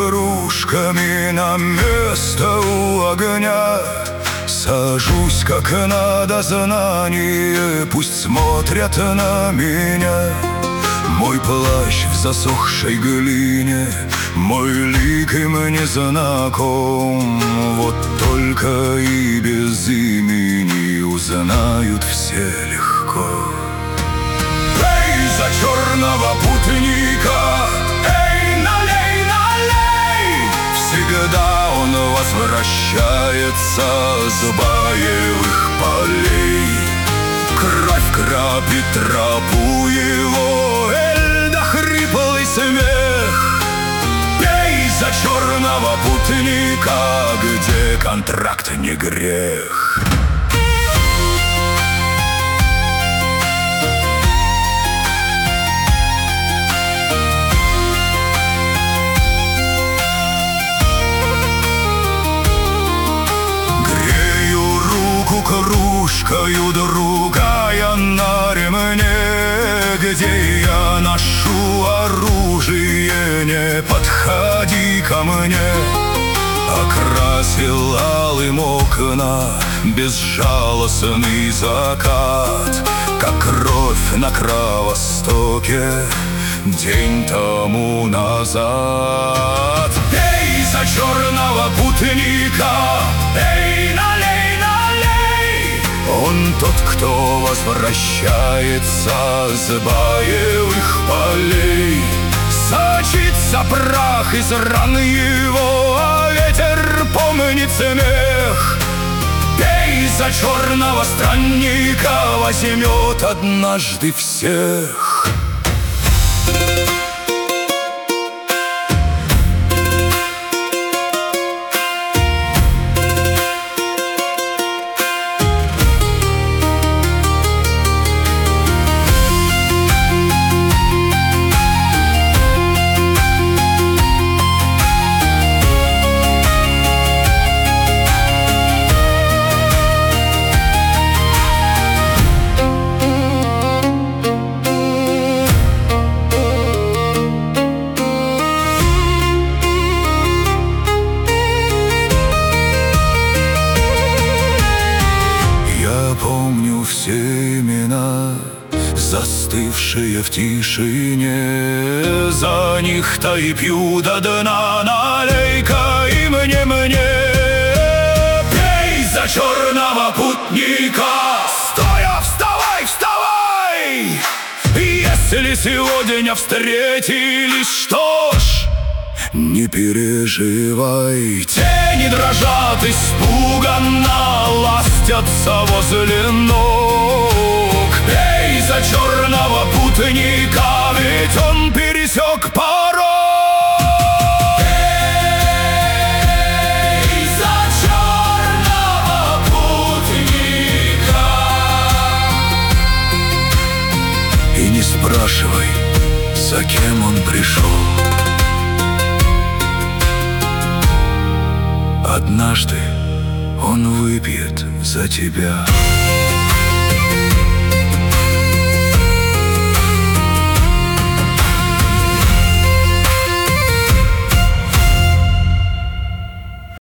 кружками на место у огня. Сажусь, как надо, знание, пусть смотрят на меня. Мой плащ в засохшей глине, мой лик им не знаком. Вот только и без имени узнают все легко. Эй, за черного путника, эй, налей, налей! Всегда он возвращается с боевых полей. Кровь крапит тропу его, да хриплый смех. Пей за черного путника, где контракт не грех. Кружкою другая на ремне, где я ношу оружие, не подходи ко мне. Окрасил алым окна безжалостный закат, как кровь на кровостоке день тому назад. Эй, за черного путника, эй, налей! Он тот, кто возвращается с боевых полей. Сочится прах из ран его, а ветер помнит смех. Пей за черного странника, возьмет однажды всех. Помню все имена, застывшие в тишине. За них-то и пью до дна, налей-ка и мне. Пей за черного путника, стоя, вставай, вставай! Если сегодня встретились, что ж, не переживай. Тени дрожат испуганно, ластятся возле ног. Эй, за черного путника, ведь он пересек порог. Эй, за черного путника. И не спрашивай, за кем он пришел. Однажды он выпьет за тебя.